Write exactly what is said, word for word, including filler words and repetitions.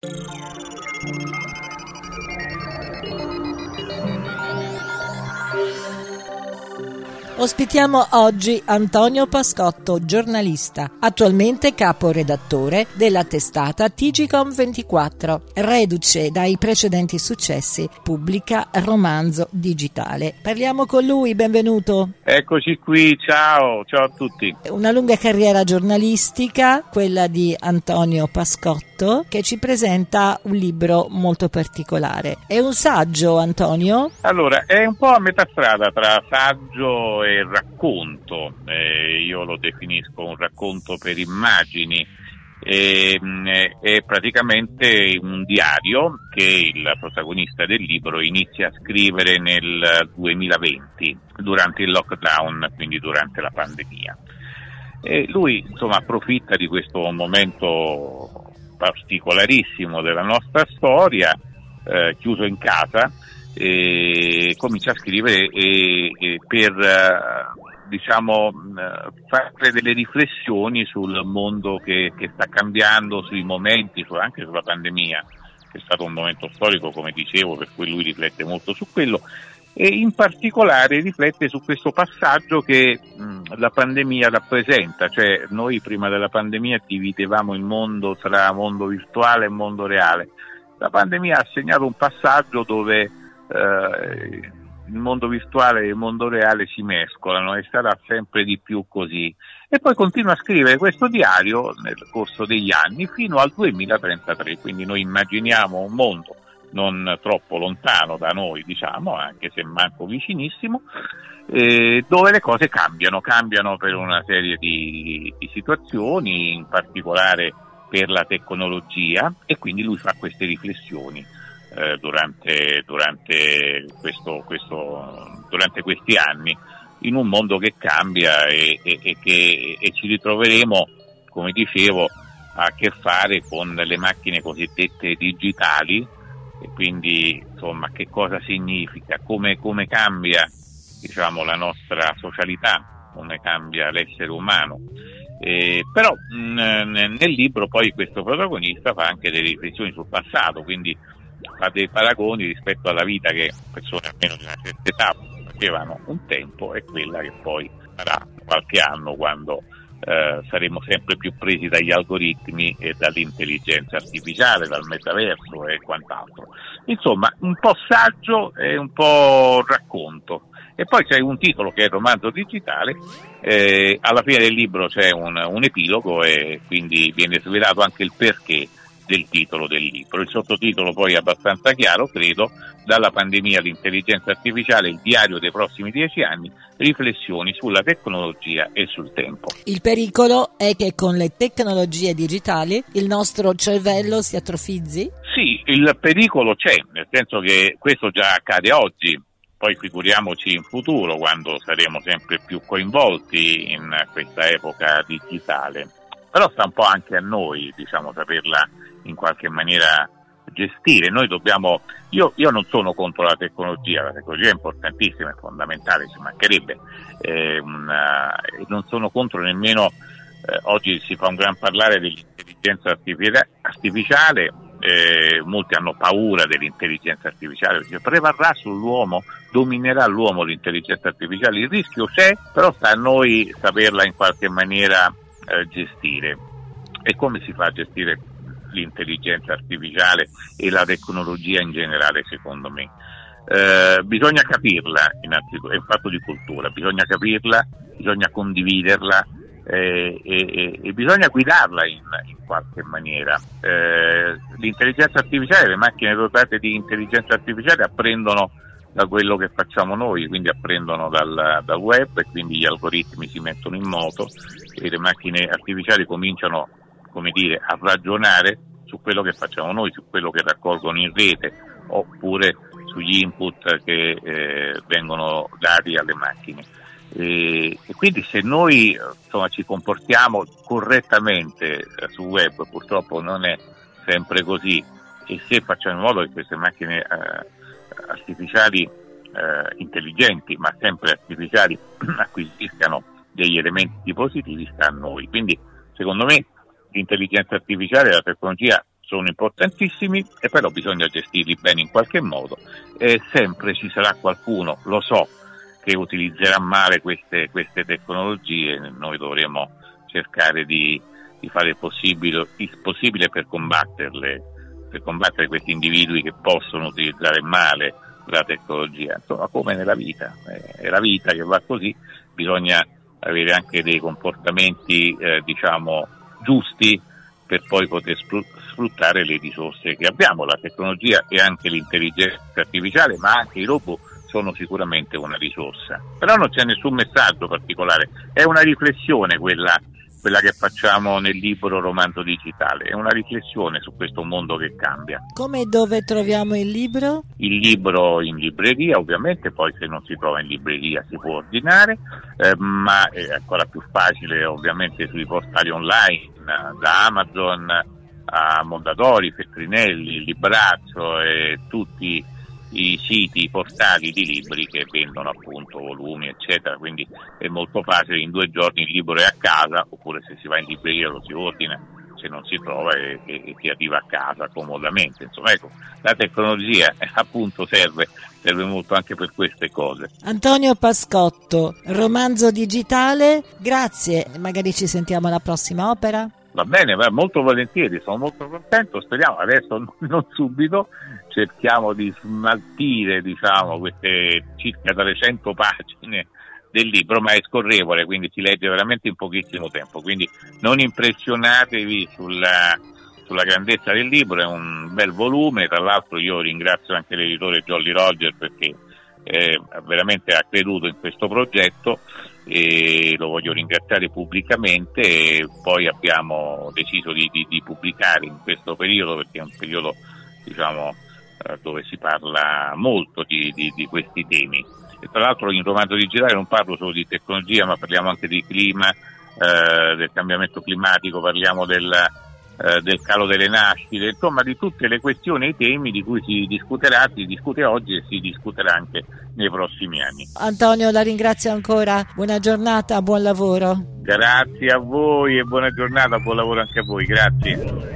Ospitiamo oggi Antonio Pascotto, giornalista, attualmente caporedattore della testata T G Com ventiquattro. Reduce dai precedenti successi, pubblica romanzo digitale. Parliamo con lui, benvenuto. Eccoci qui, ciao, ciao a tutti. Una lunga carriera giornalistica, quella di Antonio Pascotto, che ci presenta un libro molto particolare. È un saggio, Antonio? Allora, è un po' a metà strada tra saggio e racconto, eh, io lo definisco un racconto per immagini, eh, è praticamente un diario che il protagonista del libro inizia a scrivere nel duemilaventi, durante il lockdown, quindi durante la pandemia. E lui insomma approfitta di questo momento particolarissimo della nostra storia, eh, chiuso in casa, e comincia a scrivere e, e per uh, diciamo uh, fare delle riflessioni sul mondo che, che sta cambiando, sui momenti, su, anche sulla pandemia, che è stato un momento storico, come dicevo, per cui lui riflette molto su quello, e in particolare riflette su questo passaggio che mh, la pandemia rappresenta. Cioè, noi prima della pandemia dividevamo il mondo tra mondo virtuale e mondo reale. La pandemia ha segnato un passaggio dove Uh, il mondo virtuale e il mondo reale si mescolano, e sarà sempre di più così. E poi continua a scrivere questo diario nel corso degli anni fino al duemilatrentatré, quindi noi immaginiamo un mondo non troppo lontano da noi, diciamo, anche se manco vicinissimo, eh, dove le cose cambiano, cambiano per una serie di, di situazioni, in particolare per la tecnologia, e quindi lui fa queste riflessioni Eh, durante, durante, questo, questo, durante questi anni, in un mondo che cambia e, e, e che e ci ritroveremo, come dicevo, a che fare con le macchine cosiddette digitali, e quindi insomma che cosa significa, come, come cambia, diciamo, la nostra socialità, come cambia l'essere umano. Eh, però mh, nel libro poi questo protagonista fa anche delle riflessioni sul passato, quindi fa dei paragoni rispetto alla vita che persone almeno di una certa età facevano un tempo e quella che poi sarà qualche anno, quando eh, saremo sempre più presi dagli algoritmi e dall'intelligenza artificiale, dal metaverso e quant'altro. Insomma, un po' saggio e un po' racconto. E poi c'è un titolo che è il romanzo digitale, eh, alla fine del libro c'è un, un epilogo, e quindi viene svelato anche il perché del titolo del libro. Il sottotitolo poi è abbastanza chiaro, credo: dalla pandemia all'intelligenza artificiale, il diario dei prossimi dieci anni, riflessioni sulla tecnologia e sul tempo. Il pericolo è che con le tecnologie digitali il nostro cervello si atrofizzi? Sì, il pericolo c'è, nel senso che questo già accade oggi, poi figuriamoci in futuro, quando saremo sempre più coinvolti in questa epoca digitale. Però sta un po' anche a noi, diciamo, saperla in qualche maniera gestire. Noi dobbiamo, io, io non sono contro la tecnologia, la tecnologia è importantissima, è fondamentale, ci mancherebbe, eh, una, non sono contro nemmeno, eh, oggi si fa un gran parlare dell'intelligenza artificiale, eh, molti hanno paura dell'intelligenza artificiale, perché prevarrà sull'uomo, dominerà l'uomo l'intelligenza artificiale. Il rischio c'è, però sta a noi saperla in qualche maniera eh, gestire. E come si fa a gestire l'intelligenza artificiale e la tecnologia in generale, secondo me? Eh, bisogna capirla, innanzitutto, è un fatto di cultura, bisogna capirla, bisogna condividerla, eh, e, e bisogna guidarla in, in qualche maniera. Eh, l'intelligenza artificiale, le macchine dotate di intelligenza artificiale apprendono da quello che facciamo noi, quindi apprendono dal, dal web, e quindi gli algoritmi si mettono in moto e le macchine artificiali cominciano, come dire, a ragionare su quello che facciamo noi, su quello che raccolgono in rete, oppure sugli input che eh, vengono dati alle macchine. E, e quindi se noi insomma ci comportiamo correttamente eh, sul web, purtroppo non è sempre così, e se facciamo in modo che queste macchine eh, artificiali eh, intelligenti, ma sempre artificiali, acquisiscano degli elementi positivi, sta a noi. Quindi secondo me l'intelligenza artificiale e la tecnologia sono importantissimi e però bisogna gestirli bene in qualche modo, e sempre ci sarà qualcuno, lo so, che utilizzerà male queste, queste tecnologie. Noi dovremo cercare di, di fare il possibile, il possibile per combatterle, per combattere questi individui che possono utilizzare male la tecnologia. Insomma, come nella vita, è la vita che va così, bisogna avere anche dei comportamenti eh, diciamo giusti per poi poter sfruttare le risorse che abbiamo. La tecnologia e anche l'intelligenza artificiale, ma anche i robot, sono sicuramente una risorsa. Però non c'è nessun messaggio particolare, è una riflessione quella, quella che facciamo nel libro Romanzo Digitale, è una riflessione su questo mondo che cambia. Come e dove troviamo il libro? Il libro in libreria, ovviamente, poi se non si trova in libreria si può ordinare, eh, ma è ancora più facile ovviamente sui portali online, da Amazon a Mondadori, Feltrinelli, Librazzo e tutti i siti, i portali di libri che vendono appunto volumi eccetera, quindi è molto facile, in due giorni il libro è a casa, oppure se si va in libreria lo si ordina, se non si trova e, e, e ti arriva a casa comodamente. Insomma, ecco, la tecnologia eh, appunto serve, serve molto anche per queste cose. Antonio Pascotto, Romanzo Digitale, grazie, magari ci sentiamo alla prossima opera. Va bene, va, molto volentieri, sono molto contento, speriamo, adesso non subito, cerchiamo di smaltire diciamo queste circa trecento pagine del libro, ma è scorrevole, quindi si legge veramente in pochissimo tempo, quindi non impressionatevi sulla, sulla grandezza del libro, è un bel volume. Tra l'altro io ringrazio anche l'editore Jolly Roger perché eh, veramente ha creduto in questo progetto e lo voglio ringraziare pubblicamente, e poi abbiamo deciso di, di, di pubblicare in questo periodo perché è un periodo diciamo eh, dove si parla molto di, di, di questi temi. E tra l'altro in Romanzo Digitale non parlo solo di tecnologia, ma parliamo anche di clima, eh, del cambiamento climatico, parliamo del, eh, del calo delle nascite, insomma di tutte le questioni e i temi di cui si discuterà, si discute oggi e si discuterà anche nei prossimi anni. Antonio, la ringrazio ancora, buona giornata, buon lavoro. Grazie a voi e buona giornata, buon lavoro anche a voi, grazie.